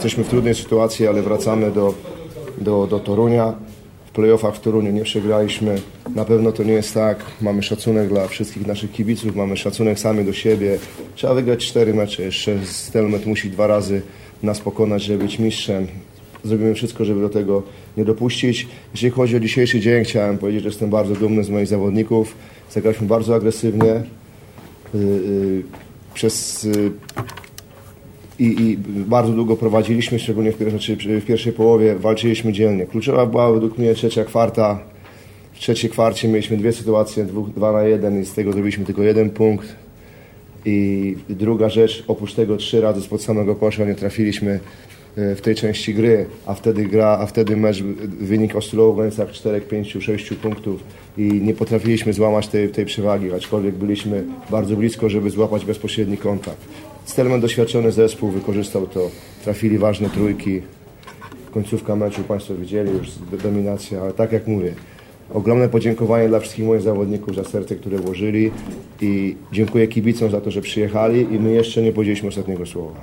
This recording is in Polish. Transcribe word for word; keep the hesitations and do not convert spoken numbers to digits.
Jesteśmy w trudnej sytuacji, ale wracamy do, do, do Torunia. W play-offach w Toruniu nie przegraliśmy. Na pewno to nie jest tak. Mamy szacunek dla wszystkich naszych kibiców, mamy szacunek sami do siebie. Trzeba wygrać cztery mecze. Jeszcze Stelmet musi dwa razy nas pokonać, żeby być mistrzem. Zrobimy wszystko, żeby do tego nie dopuścić. Jeśli chodzi o dzisiejszy dzień, chciałem powiedzieć, że jestem bardzo dumny z moich zawodników. Zagraliśmy bardzo agresywnie. Przez I, i bardzo długo prowadziliśmy, szczególnie w pierwszej, w pierwszej połowie, walczyliśmy dzielnie. Kluczowa była według mnie trzecia kwarta. W trzeciej kwarcie mieliśmy dwie sytuacje, dwa na jeden i z tego zrobiliśmy tylko jeden punkt. I druga rzecz, oprócz tego trzy razy spod samego kosza nie trafiliśmy w tej części gry, a wtedy gra, a wtedy mecz, wynik oscylował w granicach czterech, pięciu, sześciu punktów i nie potrafiliśmy złamać tej, tej przewagi, aczkolwiek byliśmy bardzo blisko, żeby złapać bezpośredni kontakt. Stelmet, doświadczony zespół, wykorzystał to, trafili ważne trójki. Końcówka meczu Państwo widzieli, już dominacja, ale tak jak mówię, ogromne podziękowanie dla wszystkich moich zawodników za serce, które włożyli i dziękuję kibicom za to, że przyjechali i my jeszcze nie powiedzieliśmy ostatniego słowa.